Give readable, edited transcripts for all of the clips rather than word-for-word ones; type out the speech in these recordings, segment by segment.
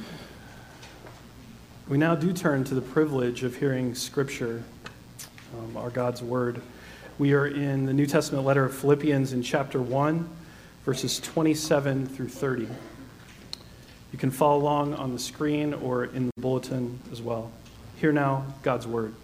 We now do turn to the privilege of hearing Scripture, our God's Word. We are in the New Testament letter of Philippians in chapter 1, verses 27 through 30. You can follow along on the screen or in the bulletin as well. Hear now God's Word.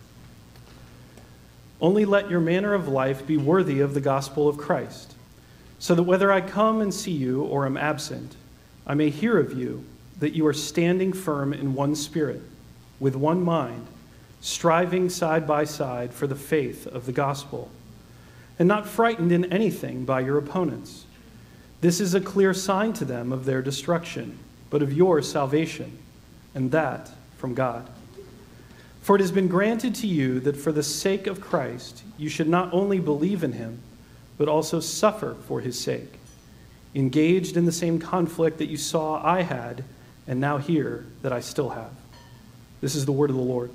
Only let your manner of life be worthy of the gospel of Christ, so that whether I come and see you or am absent, I may hear of you that you are standing firm in one spirit, with one mind, striving side by side for the faith of the gospel, and not frightened in anything by your opponents. This is a clear sign to them of their destruction, but of your salvation, and that from God. For it has been granted to you that for the sake of Christ you should not only believe in him, but also suffer for his sake, engaged in the same conflict that you saw I had, and now hear that I still have. This is the word of the Lord.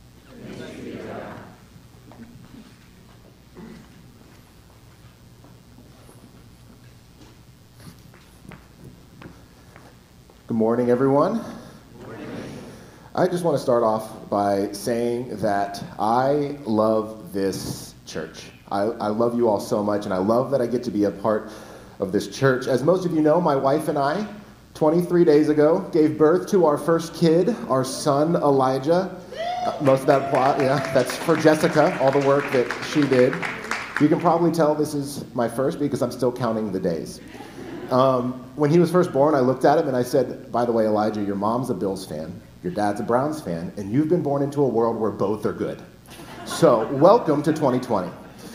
Good morning, everyone. Good morning. I just want to start off by saying that I love this church. I love you all so much, and I love that I get to be a part of this church. As most of you know, my wife and I, 23 days ago, gave birth to our first kid, our son, Elijah. Most of that plot, that's for Jessica, all the work that she did. You can probably tell this is my first because I'm still counting the days. When he was first born, I looked at him and I said, by the way, Elijah, your mom's a Bills fan, your dad's a Browns fan, and you've been born into a world where both are good. So, welcome to 2020.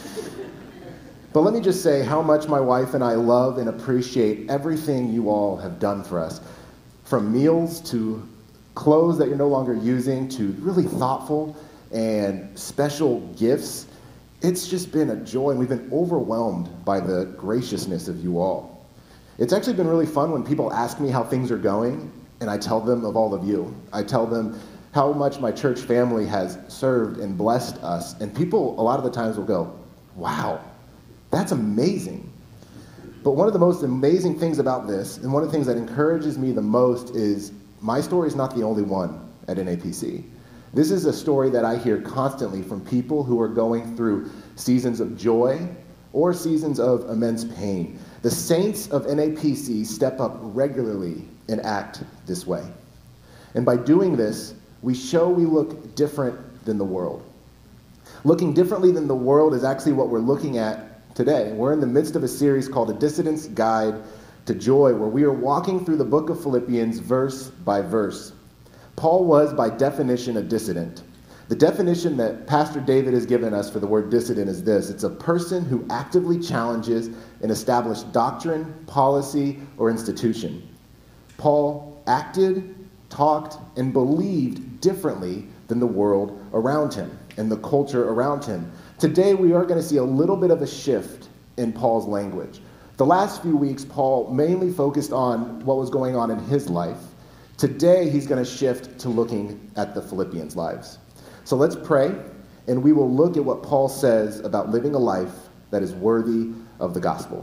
But let me just say how much my wife and I love and appreciate everything you all have done for us. From meals to clothes that you're no longer using to really thoughtful and special gifts. It's just been a joy, and we've been overwhelmed by the graciousness of you all. It's actually been really fun when people ask me how things are going, and I tell them of all of you. I tell them how much my church family has served and blessed us, and people a lot of the times will go, wow, that's amazing. But one of the most amazing things about this, and one of the things that encourages me the most, is my story is not the only one at NAPC. This is a story that I hear constantly from people who are going through seasons of joy or seasons of immense pain. The saints of NAPC step up regularly and act this way. And by doing this, we show we look different than the world. Looking differently than the world is actually what we're looking at today. We're in the midst of a series called A Dissident's Guide to Joy, where we are walking through the book of Philippians verse by verse. Paul was, by definition, a dissident. The definition that Pastor David has given us for the word dissident is this: it's a person who actively challenges an established doctrine, policy, or institution. Paul acted, talked, and believed differently than the world around him and the culture around him. Today, we are going to see a little bit of a shift in Paul's language. The last few weeks, Paul mainly focused on what was going on in his life. Today, he's going to shift to looking at the Philippians' lives. So let's pray, and we will look at what Paul says about living a life that is worthy of the gospel.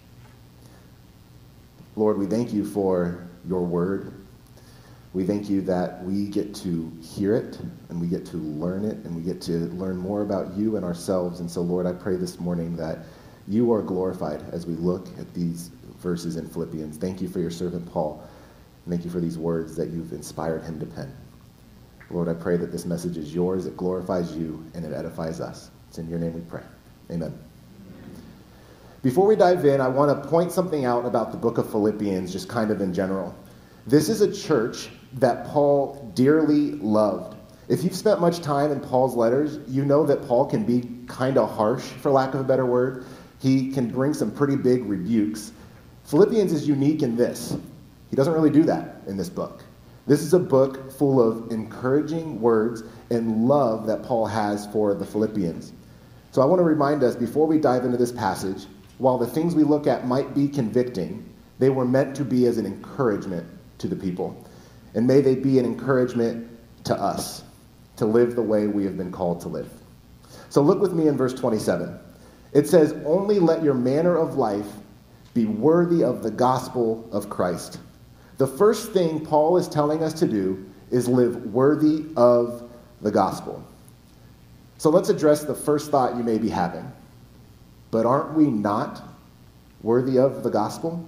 Lord, we thank you for your word. We thank you that we get to hear it, and we get to learn it, and we get to learn more about you and ourselves. And so, Lord, I pray this morning that you are glorified as we look at these verses in Philippians. Thank you for your servant Paul. Thank you for these words that you've inspired him to pen. Lord, I pray that this message is yours, it glorifies you, and it edifies us. It's in your name we pray. Amen. Before we dive in, I want to point something out about the book of Philippians, just kind of in general. This is a church that Paul dearly loved. If you've spent much time in Paul's letters, you know that Paul can be kind of harsh, for lack of a better word. He can bring some pretty big rebukes. Philippians is unique in this. He doesn't really do that in this book. This is a book full of encouraging words and love that Paul has for the Philippians. So I want to remind us, before we dive into this passage, while the things we look at might be convicting, they were meant to be as an encouragement to the people. And may they be an encouragement to us to live the way we have been called to live. So look with me in verse 27. It says, "Only let your manner of life be worthy of the gospel of Christ, the first thing Paul is telling us to do is live worthy of the gospel. So let's address the first thought you may be having. But aren't we not worthy of the gospel?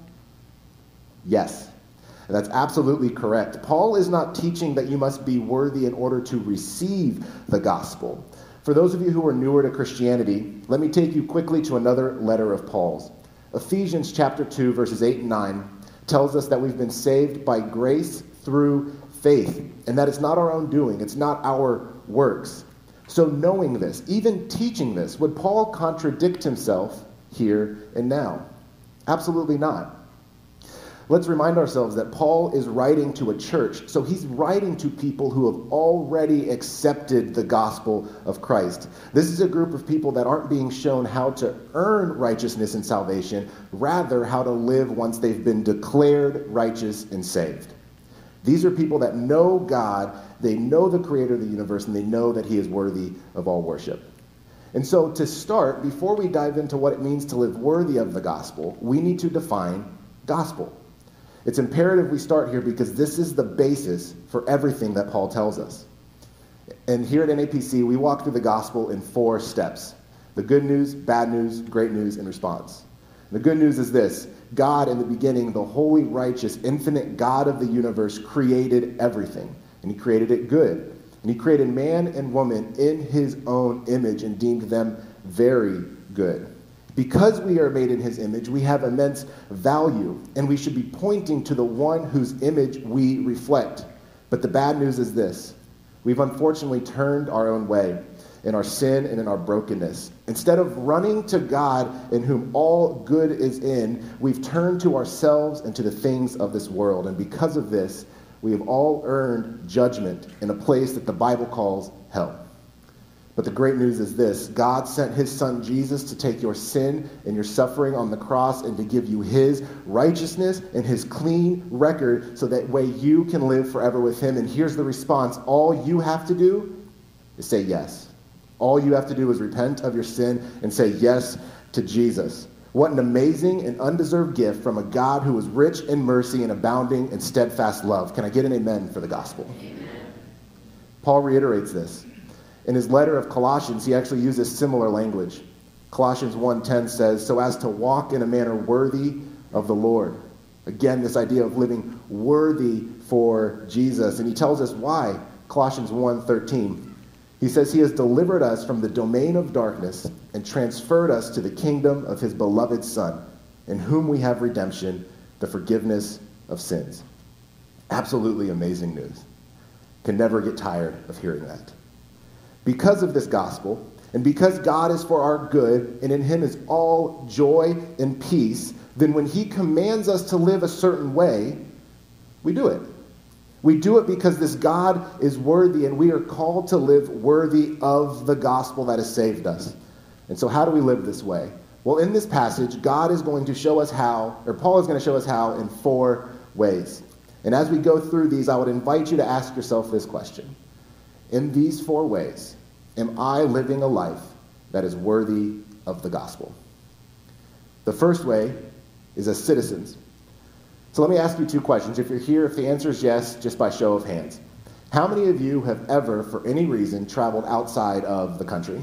Yes. And that's absolutely correct. Paul is not teaching that you must be worthy in order to receive the gospel. For those of you who are newer to Christianity, let me take you quickly to another letter of Paul's. Ephesians chapter 2, verses 8 and 9 tells us that we've been saved by grace through faith, and that it's not our own doing, it's not our works. So knowing this, even teaching this, would Paul contradict himself here and now? Absolutely not. Let's remind ourselves that Paul is writing to a church, so he's writing to people who have already accepted the gospel of Christ. This is a group of people that aren't being shown how to earn righteousness and salvation, rather how to live once they've been declared righteous and saved. These are people that know God, they know the creator of the universe, and they know that he is worthy of all worship. And so to start, before we dive into what it means to live worthy of the gospel, we need to define gospel. It's imperative we start here because this is the basis for everything that Paul tells us. And here at NAPC, we walk through the gospel in 4 steps. The good news, bad news, great news, and response. The good news is this: God, in the beginning, the holy, righteous, infinite God of the universe, created everything. And he created it good. And he created man and woman in his own image and deemed them very good. Because we are made in his image, we have immense value, and we should be pointing to the one whose image we reflect. But the bad news is this: we've unfortunately turned our own way in our sin and in our brokenness. Instead of running to God in whom all good is in, we've turned to ourselves and to the things of this world. And because of this, we have all earned judgment in a place that the Bible calls hell. But the great news is this: God sent his son Jesus to take your sin and your suffering on the cross and to give you his righteousness and his clean record so that way you can live forever with him. And here's the response: all you have to do is say yes. All you have to do is repent of your sin and say yes to Jesus. What an amazing and undeserved gift from a God who is rich in mercy and abounding in steadfast love. Can I get an amen for the gospel? Amen. Paul reiterates this. In his letter of Colossians, he actually uses similar language. Colossians 1:10 says, so as to walk in a manner worthy of the Lord. Again, this idea of living worthy for Jesus. And he tells us why. Colossians 1:13. He says he has delivered us from the domain of darkness and transferred us to the kingdom of his beloved Son, in whom we have redemption, the forgiveness of sins. Absolutely amazing news. Can never get tired of hearing that. Because of this gospel, and because God is for our good, and in him is all joy and peace, then when he commands us to live a certain way, we do it. We do it because this God is worthy, and we are called to live worthy of the gospel that has saved us. And so how do we live this way? Well, in this passage, God is going to show us how, or Paul is going to show us how in 4 ways. And as we go through these, I would invite you to ask yourself this question. In these 4 ways, am I living a life that is worthy of the gospel? The first way is as citizens. So let me ask you 2 questions. If you're here, if the answer is yes, just by show of hands. How many of you have ever, for any reason, traveled outside of the country?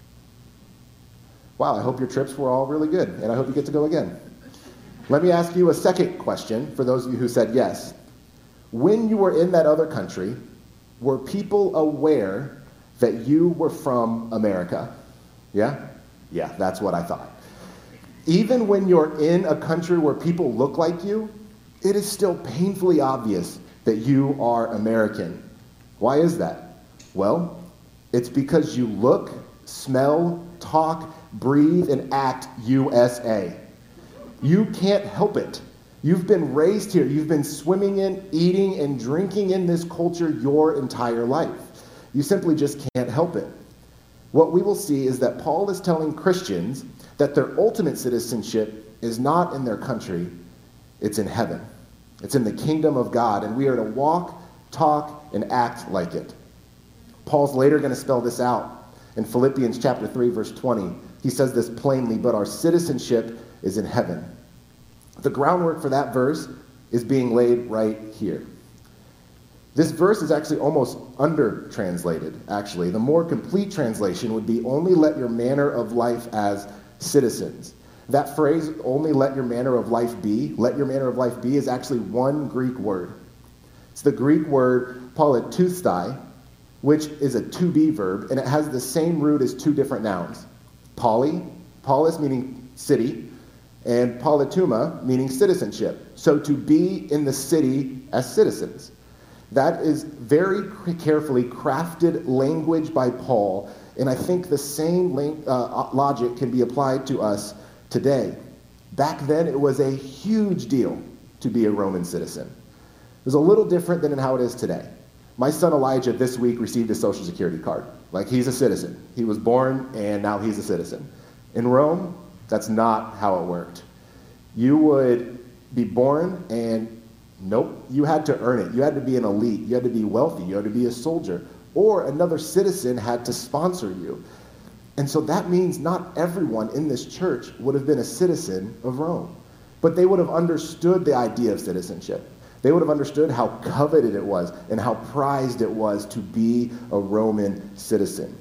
Wow, I hope your trips were all really good, and I hope you get to go again. Let me ask you a second question for those of you who said yes. When you were in that other country, were people aware that you were from America? Yeah? Yeah, that's what I thought. Even when you're in a country where people look like you, it is still painfully obvious that you are American. Why is that? Well, it's because you look, smell, talk, breathe, and act USA. You can't help it. You've been raised here. You've been swimming in, eating, and drinking in this culture your entire life. You simply just can't help it. What we will see is that Paul is telling Christians that their ultimate citizenship is not in their country, it's in heaven. It's in the kingdom of God, and we are to walk, talk, and act like it. Paul's later going to spell this out. In Philippians chapter 3, verse 20, he says this plainly, but our citizenship is in heaven. The groundwork for that verse is being laid right here. This verse is actually almost under-translated, actually. The more complete translation would be, only let your manner of life as citizens. That phrase, only let your manner of life be, is actually one Greek word. It's the Greek word politeuthai, which is a to be verb, and it has the same root as two different nouns. Polis meaning city, and politeuma meaning citizenship. So to be in the city as citizens. That is very carefully crafted language by Paul, and I think the same logic can be applied to us today. Back then, it was a huge deal to be a Roman citizen. It was a little different than how it is today. My son Elijah this week received his Social Security card. Like, he's a citizen. He was born, and now he's a citizen. In Rome, that's not how it worked. You would be born, and nope, you had to earn it. You had to be an elite. You had to be wealthy. You had to be a soldier. Or another citizen had to sponsor you. And so that means not everyone in this church would have been a citizen of Rome. But they would have understood the idea of citizenship. They would have understood how coveted it was and how prized it was to be a Roman citizen.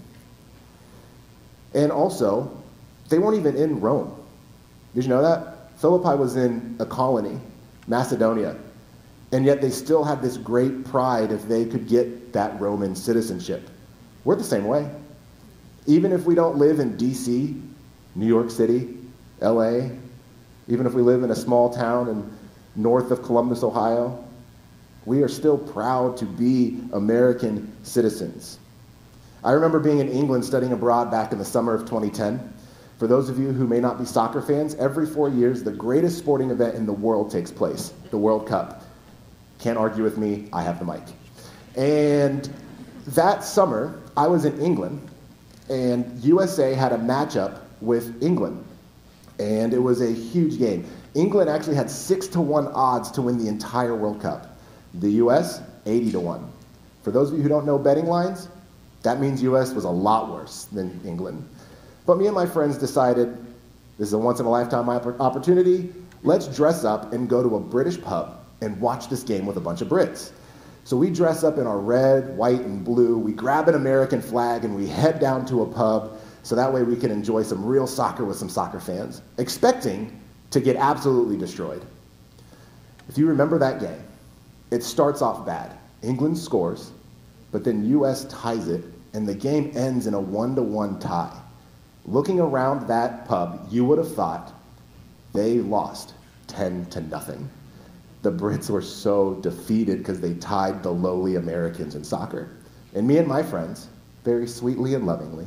And also, they weren't even in Rome. Did you know that? Philippi was in a colony, Macedonia. And yet they still had this great pride if they could get that Roman citizenship. We're the same way. Even if we don't live in D.C., New York City, L.A., even if we live in a small town north of Columbus, Ohio, we are still proud to be American citizens. I remember being in England studying abroad back in the summer of 2010. For those of you who may not be soccer fans, every 4 years, the greatest sporting event in the world takes place, the World Cup. Can't argue with me, I have the mic. And that summer, I was in England, and USA had a matchup with England. And it was a huge game. England actually had 6-1 odds to win the entire World Cup. The US, 80-1. For those of you who don't know betting lines, that means US was a lot worse than England. But me and my friends decided, this is a once-in-a-lifetime opportunity, let's dress up and go to a British pub and watch this game with a bunch of Brits. So we dress up in our red, white, and blue, we grab an American flag, and we head down to a pub so that way we can enjoy some real soccer with some soccer fans, expecting to get absolutely destroyed. If you remember that game, it starts off bad. England scores, but then US ties it, and the game ends in a 1-1 tie. Looking around that pub, you would have thought they lost 10-0. The Brits were so defeated because they tied the lowly Americans in soccer. And me and my friends, very sweetly and lovingly,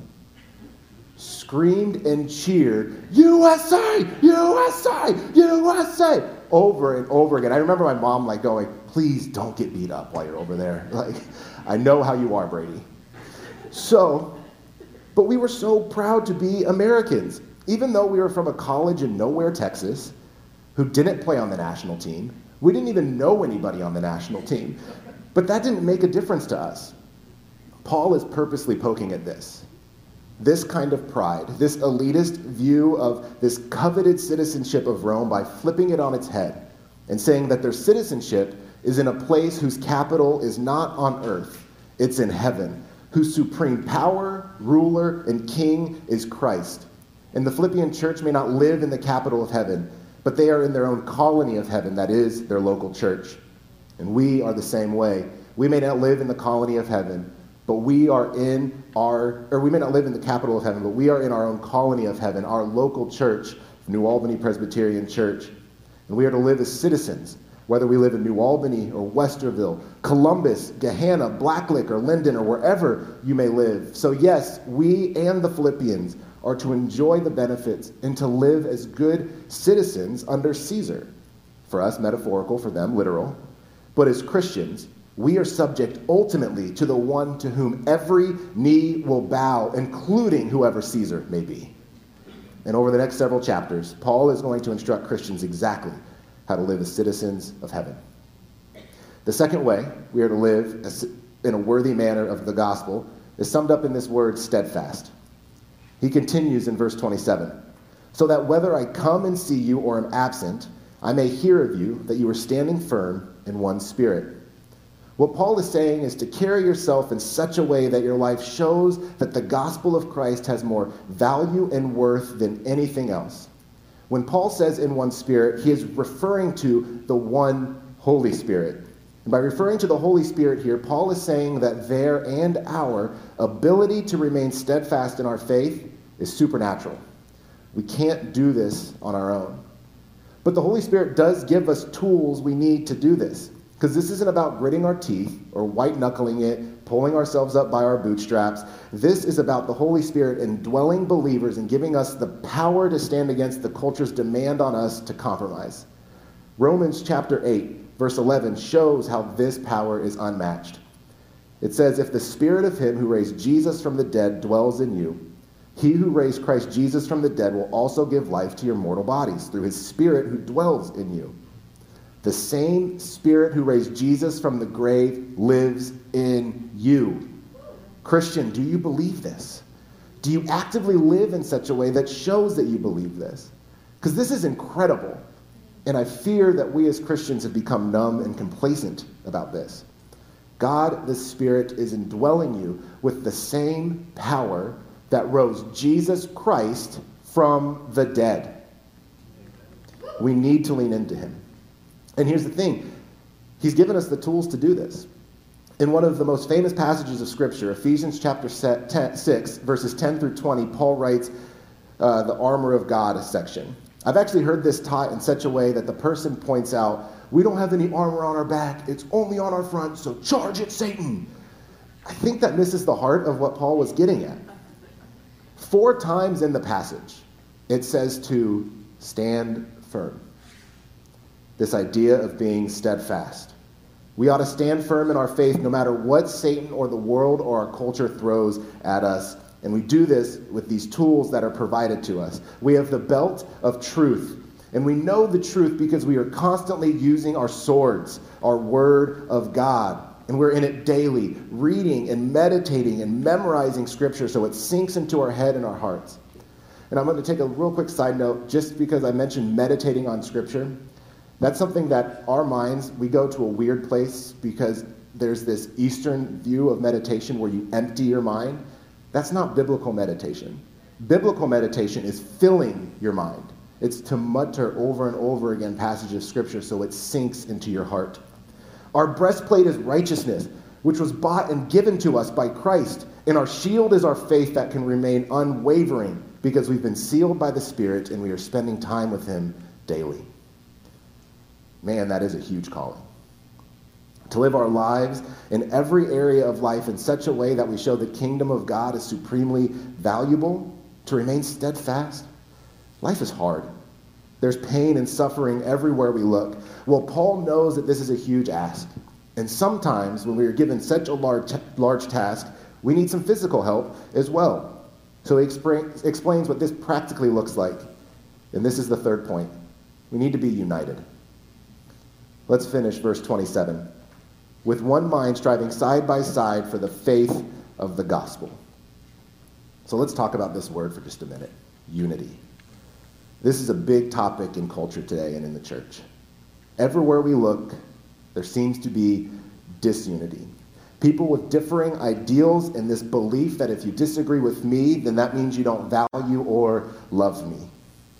screamed and cheered, USA, USA, USA, over and over again. I remember my mom going, please don't get beat up while you're over there. I know how you are, Brady. But we were so proud to be Americans. Even though we were from a college in nowhere, Texas, who didn't play on the national team, we didn't even know anybody on the national team. But that didn't make a difference to us. Paul is purposely poking at this. This kind of pride, this elitist view of this coveted citizenship of Rome by flipping it on its head and saying that their citizenship is in a place whose capital is not on earth, it's in heaven, whose supreme power, ruler, and king is Christ. And the Philippian church may not live in the capital of heaven, but they are in their own colony of heaven, that is, their local church. And we are the same way. We may not live in the colony of heaven, but we may not live in the capital of heaven, but we are in our own colony of heaven, our local church, New Albany Presbyterian Church. And we are to live as citizens, whether we live in New Albany or Westerville, Columbus, Gahanna, Blacklick, or Linden, or wherever you may live. So yes, we and the Philippians are to enjoy the benefits and to live as good citizens under Caesar. For us, metaphorical, for them, literal. But as Christians, we are subject ultimately to the one to whom every knee will bow, including whoever Caesar may be. And over the next several chapters, Paul is going to instruct Christians exactly how to live as citizens of heaven. The second way we are to live in a worthy manner of the gospel is summed up in this word, steadfast. He continues in verse 27, so that whether I come and see you or am absent, I may hear of you that you are standing firm in one spirit. What Paul is saying is to carry yourself in such a way that your life shows that the gospel of Christ has more value and worth than anything else. When Paul says in one spirit, he is referring to the one Holy Spirit. And by referring to the Holy Spirit here, Paul is saying that their and our ability to remain steadfast in our faith is supernatural. We can't do this on our own. But the Holy Spirit does give us tools we need to do this. Because this isn't about gritting our teeth or white-knuckling it, pulling ourselves up by our bootstraps. This is about the Holy Spirit indwelling believers and giving us the power to stand against the culture's demand on us to compromise. Romans chapter 8, verse 11 shows how this power is unmatched. It says, if the spirit of him who raised Jesus from the dead dwells in you, he who raised Christ Jesus from the dead will also give life to your mortal bodies through his spirit who dwells in you. The same Spirit who raised Jesus from the grave lives in you. Christian, do you believe this? Do you actively live in such a way that shows that you believe this? Because this is incredible. And I fear that we as Christians have become numb and complacent about this. God, the Spirit, is indwelling you with the same power that rose Jesus Christ from the dead. We need to lean into him. And here's the thing. He's given us the tools to do this. In one of the most famous passages of Scripture, Ephesians chapter 6, verses 10 through 20, Paul writes the armor of God section. I've actually heard this taught in such a way that the person points out, we don't have any armor on our back. It's only on our front, so charge it, Satan. I think that misses the heart of what Paul was getting at. 4 times in the passage, it says to stand firm. This idea of being steadfast. We ought to stand firm in our faith no matter what Satan or the world or our culture throws at us. And we do this with these tools that are provided to us. We have the belt of truth. And we know the truth because we are constantly using our swords, our word of God. And we're in it daily, reading and meditating and memorizing Scripture so it sinks into our head and our hearts. And I'm going to take a real quick side note, just because I mentioned meditating on Scripture. That's something that our minds, we go to a weird place because there's this Eastern view of meditation where you empty your mind. That's not biblical meditation. Biblical meditation is filling your mind. It's to mutter over and over again passages of Scripture so it sinks into your heart. Our breastplate is righteousness, which was bought and given to us by Christ. And our shield is our faith that can remain unwavering because we've been sealed by the Spirit and we are spending time with him daily. Man, that is a huge calling. To live our lives in every area of life in such a way that we show the kingdom of God is supremely valuable, to remain steadfast. Life is hard. There's pain and suffering everywhere we look. Well, Paul knows that this is a huge ask. And sometimes when we are given such a large task, we need some physical help as well. So he explains what this practically looks like. And this is the third point. We need to be united. Let's finish verse 27. With one mind striving side by side for the faith of the gospel. So let's talk about this word for just a minute. Unity. This is a big topic in culture today and in the church. Everywhere we look, there seems to be disunity. People with differing ideals and this belief that if you disagree with me, then that means you don't value or love me.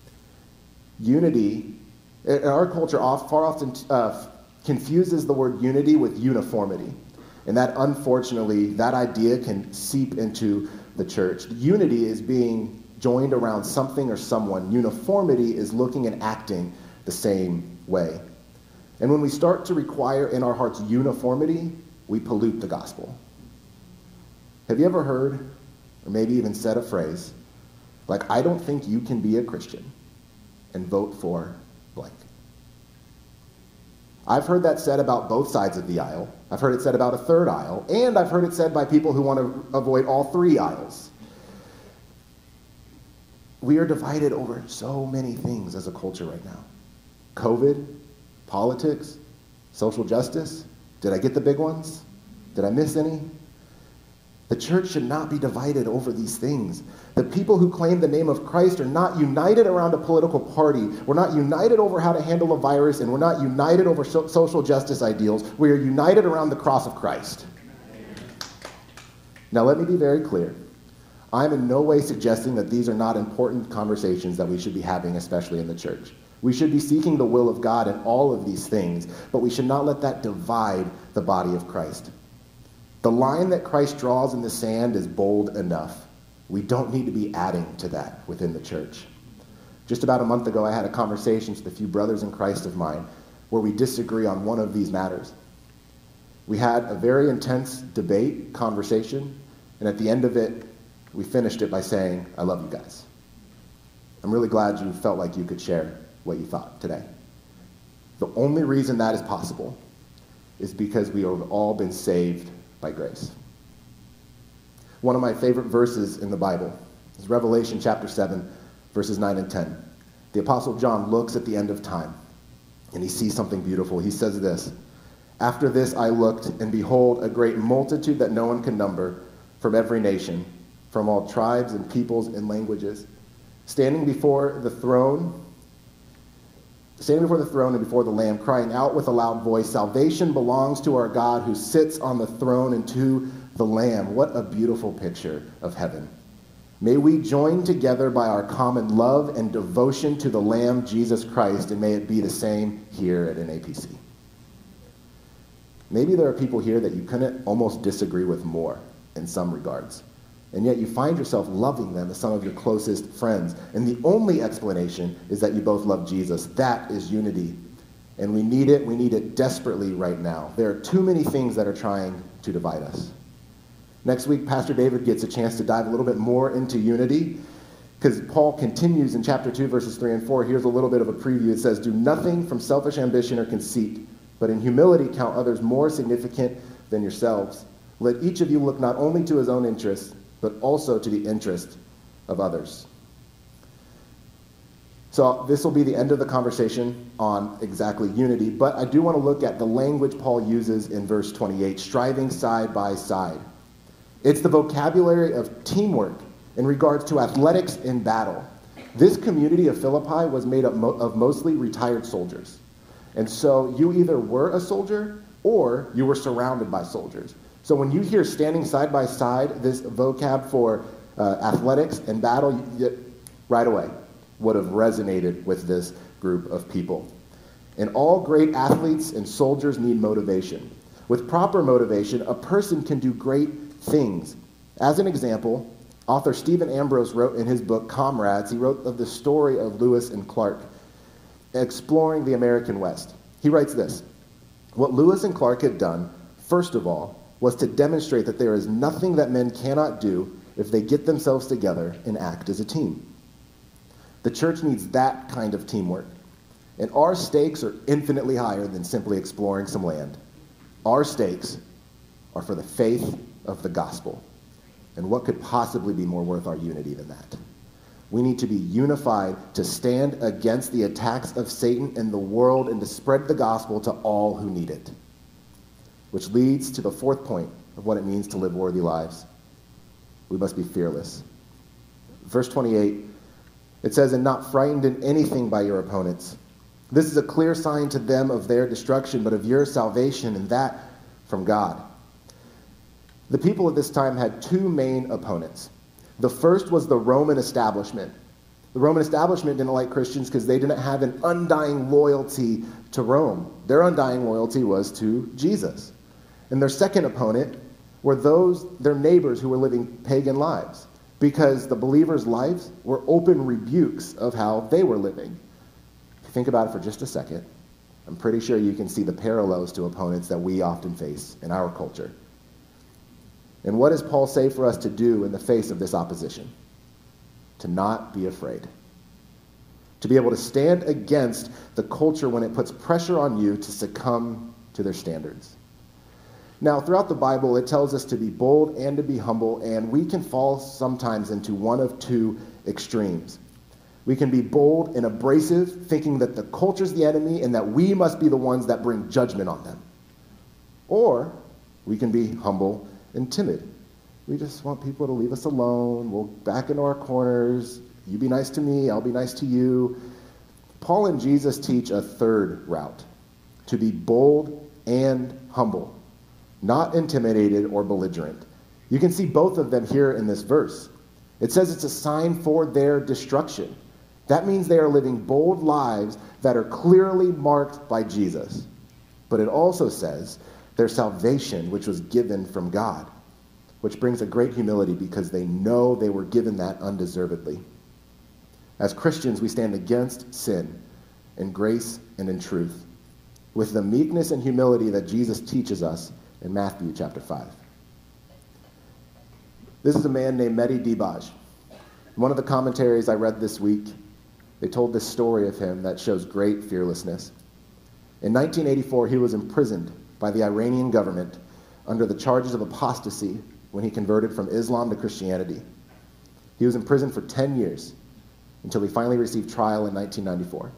Unity, in our culture, far often confuses the word unity with uniformity. And that, unfortunately, that idea can seep into the church. Unity is being joined around something or someone. Uniformity is looking and acting the same way. And when we start to require in our hearts uniformity, we pollute the gospel. Have you ever heard, or maybe even said a phrase, like, I don't think you can be a Christian and vote for blank? I've heard that said about both sides of the aisle. I've heard it said about a third aisle, and I've heard it said by people who want to avoid all 3 aisles. We are divided over so many things as a culture right now. COVID, politics, social justice. Did I get the big ones? Did I miss any? The church should not be divided over these things. The people who claim the name of Christ are not united around a political party. We're not united over how to handle a virus, and we're not united over social justice ideals. We are united around the cross of Christ. Now, let me be very clear. I'm in no way suggesting that these are not important conversations that we should be having, especially in the church. We should be seeking the will of God in all of these things, but we should not let that divide the body of Christ. The line that Christ draws in the sand is bold enough. We don't need to be adding to that within the church. Just about a month ago, I had a conversation with a few brothers in Christ of mine where we disagree on one of these matters. We had a very intense debate, conversation, and at the end of it, we finished it by saying, I love you guys. I'm really glad you felt like you could share what you thought today. The only reason that is possible is because we have all been saved by grace. One of my favorite verses in the Bible is Revelation chapter 7, verses 9 and 10. The Apostle John looks at the end of time, and he sees something beautiful. He says this, "After this I looked, and behold, a great multitude that no one can number, from every nation, from all tribes and peoples and languages, standing before the throne and before the Lamb, crying out with a loud voice, 'Salvation belongs to our God who sits on the throne and to the Lamb.'" What a beautiful picture of heaven. May we join together by our common love and devotion to the Lamb, Jesus Christ, and may it be the same here at NAPC. Maybe there are people here that you couldn't almost disagree with more in some regards, and yet you find yourself loving them as some of your closest friends. And the only explanation is that you both love Jesus. That is unity. And we need it. We need it desperately right now. There are too many things that are trying to divide us. Next week, Pastor David gets a chance to dive a little bit more into unity, because Paul continues in chapter 2, verses 3 and 4. Here's a little bit of a preview. It says, "Do nothing from selfish ambition or conceit, but in humility count others more significant than yourselves. Let each of you look not only to his own interests, but also to the interest of others." So this will be the end of the conversation on exactly unity, but I do want to look at the language Paul uses in verse 28, striving side by side. It's the vocabulary of teamwork in regards to athletics in battle. This community of Philippi was made up of mostly retired soldiers. And so you either were a soldier or you were surrounded by soldiers. So when you hear standing side by side, this vocab for athletics and battle, right away would have resonated with this group of people. And all great athletes and soldiers need motivation. With proper motivation, a person can do great things. As an example, author Stephen Ambrose wrote in his book, Comrades, he wrote of the story of Lewis and Clark exploring the American West. He writes this, "What Lewis and Clark had done, first of all, was to demonstrate that there is nothing that men cannot do if they get themselves together and act as a team." The church needs that kind of teamwork. And our stakes are infinitely higher than simply exploring some land. Our stakes are for the faith of the gospel. And what could possibly be more worth our unity than that? We need to be unified to stand against the attacks of Satan in the world and to spread the gospel to all who need it. Which leads to the fourth point of what it means to live worthy lives. We must be fearless. Verse 28, it says, "And not frightened in anything by your opponents. This is a clear sign to them of their destruction, but of your salvation, and that from God." The people at this time had two main opponents. The first was the Roman establishment. The Roman establishment didn't like Christians because they didn't have an undying loyalty to Rome. Their undying loyalty was to Jesus. And their second opponent were their neighbors who were living pagan lives, because the believers' lives were open rebukes of how they were living. If you think about it for just a second, I'm pretty sure you can see the parallels to opponents that we often face in our culture. And what does Paul say for us to do in the face of this opposition? To not be afraid. To be able to stand against the culture when it puts pressure on you to succumb to their standards. Now, throughout the Bible, it tells us to be bold and to be humble, and we can fall sometimes into one of two extremes. We can be bold and abrasive, thinking that the culture's the enemy and that we must be the ones that bring judgment on them. Or we can be humble and timid, We just want people to leave us alone. We'll back into our corners. You be nice to me, I'll be nice to you. Paul and Jesus teach a third route, to be bold and humble, not intimidated or belligerent. You can see both of them here in this verse. It says it's a sign for their destruction. That means they are living bold lives that are clearly marked by Jesus. But it also says their salvation, which was given from God, which brings a great humility because they know they were given that undeservedly. As Christians, we stand against sin in grace and in truth, with the meekness and humility that Jesus teaches us in Matthew chapter 5. This is a man named Mehdi Dibaj. In one of the commentaries I read this week, they told this story of him that shows great fearlessness. In 1984, he was imprisoned by the Iranian government under the charges of apostasy when he converted from Islam to Christianity. He was in prison for 10 years until he finally received trial in 1994.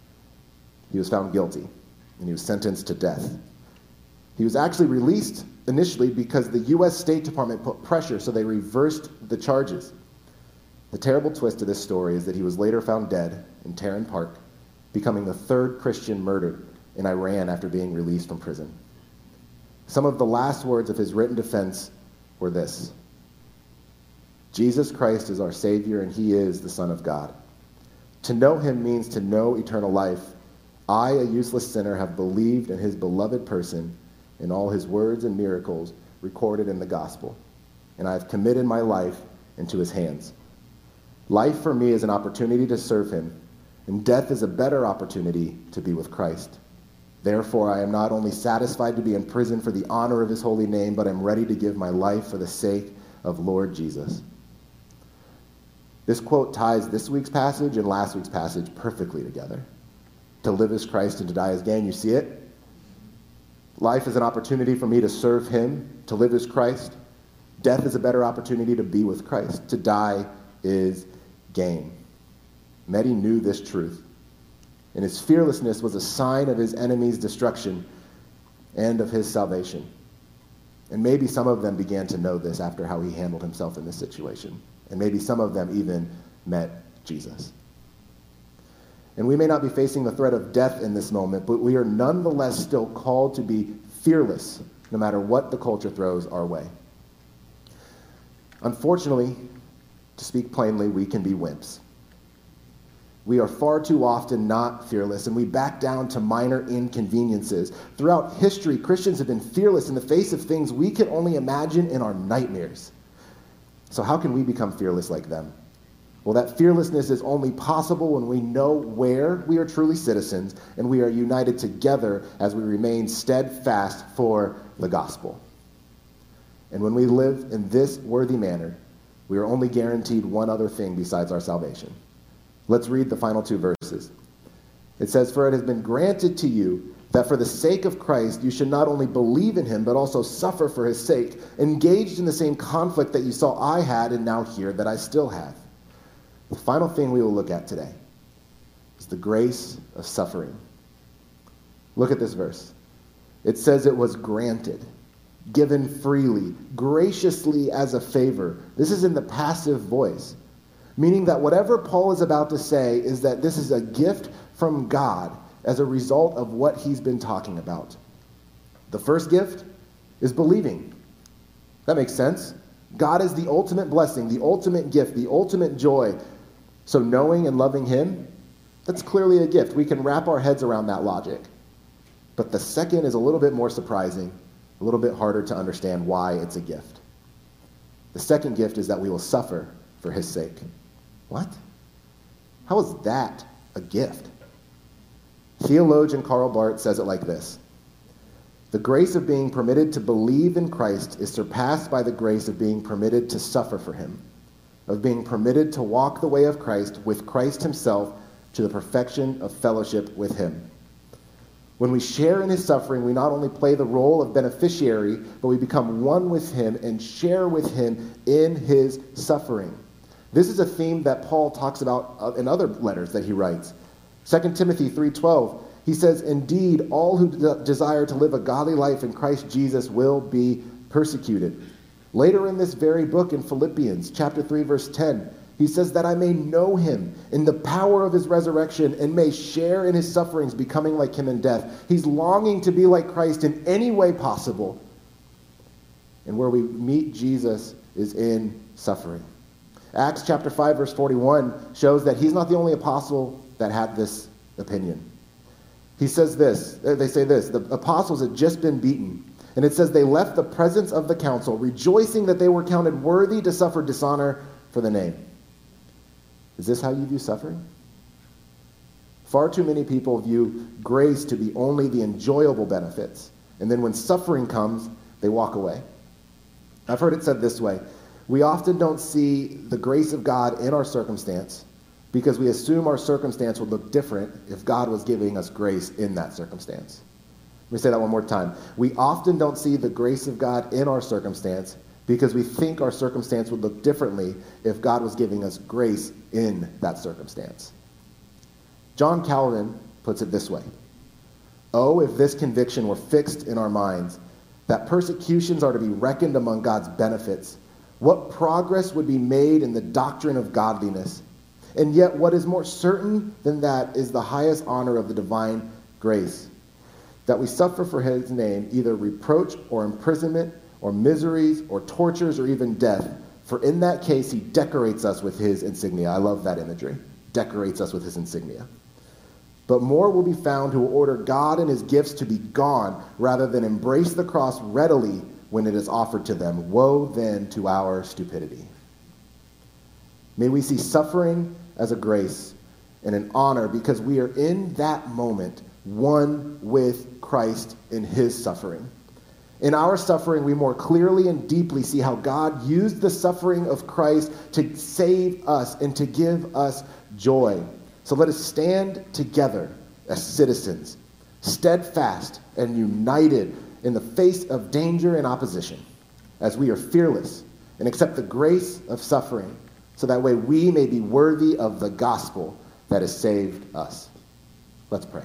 He was found guilty, and he was sentenced to death. He was actually released initially because the U.S. State Department put pressure, so they reversed the charges. The terrible twist of this story is that he was later found dead in Tehran Park, becoming the third Christian murdered in Iran after being released from prison. Some of the last words of his written defense were this: Jesus Christ is our Savior, and he is the Son of God. To know him means to know eternal life. I, a useless sinner, have believed in his beloved person, in all his words and miracles recorded in the gospel, and I have committed my life into his hands. Life for me is an opportunity to serve him, and death is a better opportunity to be with Christ. Therefore, I am not only satisfied to be in prison for the honor of his holy name, but I'm ready to give my life for the sake of Lord Jesus. This quote ties this week's passage and last week's passage perfectly together. To live as Christ and to die as gain, you see it? Life is an opportunity for me to serve him, to live as Christ. Death is a better opportunity to be with Christ. To die is gain. Mehdi knew this truth, and his fearlessness was a sign of his enemy's destruction and of his salvation. And maybe some of them began to know this after how he handled himself in this situation. And maybe some of them even met Jesus. And we may not be facing the threat of death in this moment, but we are nonetheless still called to be fearless no matter what the culture throws our way. Unfortunately, to speak plainly, we can be wimps. We are far too often not fearless, and we back down to minor inconveniences. Throughout history, Christians have been fearless in the face of things we can only imagine in our nightmares. So how can we become fearless like them? Well, that fearlessness is only possible when we know where we are truly citizens and we are united together as we remain steadfast for the gospel. And when we live in this worthy manner, we are only guaranteed one other thing besides our salvation. Let's read the final two verses. It says, "For it has been granted to you that for the sake of Christ you should not only believe in him, but also suffer for his sake, engaged in the same conflict that you saw I had and now hear that I still have." The final thing we will look at today is the grace of suffering. Look at this verse. It says it was granted, given freely, graciously as a favor. This is in the passive voice, meaning that whatever Paul is about to say is that this is a gift from God as a result of what he's been talking about. The first gift is believing. That makes sense. God is the ultimate blessing, the ultimate gift, the ultimate joy. So knowing and loving him, that's clearly a gift. We can wrap our heads around that logic. But the second is a little bit more surprising, a little bit harder to understand why it's a gift. The second gift is that we will suffer for his sake. What? How is that a gift? Theologian Karl Barth says it like this: "The grace of being permitted to believe in Christ is surpassed by the grace of being permitted to suffer for him, of being permitted to walk the way of Christ with Christ himself to the perfection of fellowship with him." When we share in his suffering, we not only play the role of beneficiary, but we become one with him and share with him in his suffering. This is a theme that Paul talks about in other letters that he writes. 2 Timothy 3:12, he says, "Indeed, all who desire to live a godly life in Christ Jesus will be persecuted." Later in this very book in Philippians chapter 3, verse 10, he says that I may know him in the power of his resurrection and may share in his sufferings, becoming like him in death. He's longing to be like Christ in any way possible. And where we meet Jesus is in suffering. Acts chapter 5, verse 41 shows that he's not the only apostle that had this opinion. He says this, they say this, the apostles had just been beaten. And it says they left the presence of the council, rejoicing that they were counted worthy to suffer dishonor for the name. Is this how you view suffering? Far too many people view grace to be only the enjoyable benefits. And then when suffering comes, they walk away. I've heard it said this way. We often don't see the grace of God in our circumstance because we assume our circumstance would look different if God was giving us grace in that circumstance. Let me say that one more time. We often don't see the grace of God in our circumstance because we think our circumstance would look differently if God was giving us grace in that circumstance. John Calvin puts it this way. Oh, if this conviction were fixed in our minds, that persecutions are to be reckoned among God's benefits, what progress would be made in the doctrine of godliness? And yet what is more certain than that is the highest honor of the divine grace, that we suffer for his name either reproach or imprisonment or miseries or tortures or even death. For in that case, he decorates us with his insignia. I love that imagery. Decorates us with his insignia. But more will be found who will order God and his gifts to be gone rather than embrace the cross readily when it is offered to them. Woe then to our stupidity. May we see suffering as a grace and an honor because we are in that moment one with Christ in his suffering. In our suffering, we more clearly and deeply see how God used the suffering of Christ to save us and to give us joy. So let us stand together as citizens, steadfast and united in the face of danger and opposition, as we are fearless and accept the grace of suffering, so that way we may be worthy of the gospel that has saved us. Let's pray.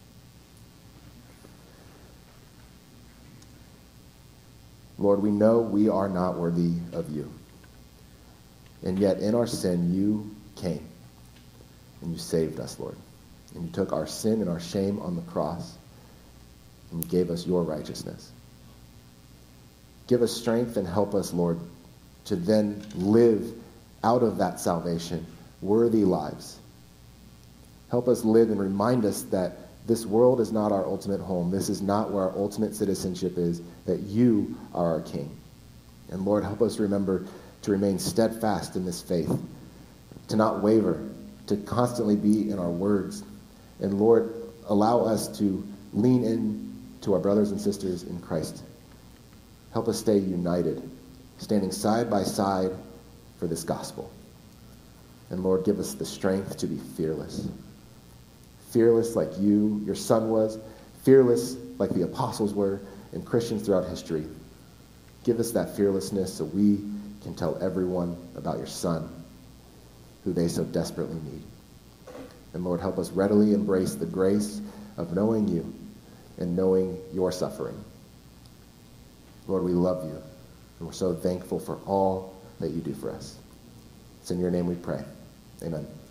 Lord, we know we are not worthy of you. And yet in our sin, you came and you saved us, Lord. And you took our sin and our shame on the cross and you gave us your righteousness. Give us strength and help us, Lord, to then live out of that salvation worthy lives. Help us live and remind us that this world is not our ultimate home. This is not where our ultimate citizenship is, that you are our King. And Lord, help us remember to remain steadfast in this faith, to not waver, to constantly be in our words. And Lord, allow us to lean in to our brothers and sisters in Christ. Help us stay united, standing side by side for this gospel. And Lord, give us the strength to be fearless. Fearless like you, your son was, fearless like the apostles were, and Christians throughout history. Give us that fearlessness so we can tell everyone about your son, who they so desperately need. And Lord, help us readily embrace the grace of knowing you and knowing your suffering. Lord, we love you, and we're so thankful for all that you do for us. It's in your name we pray. Amen.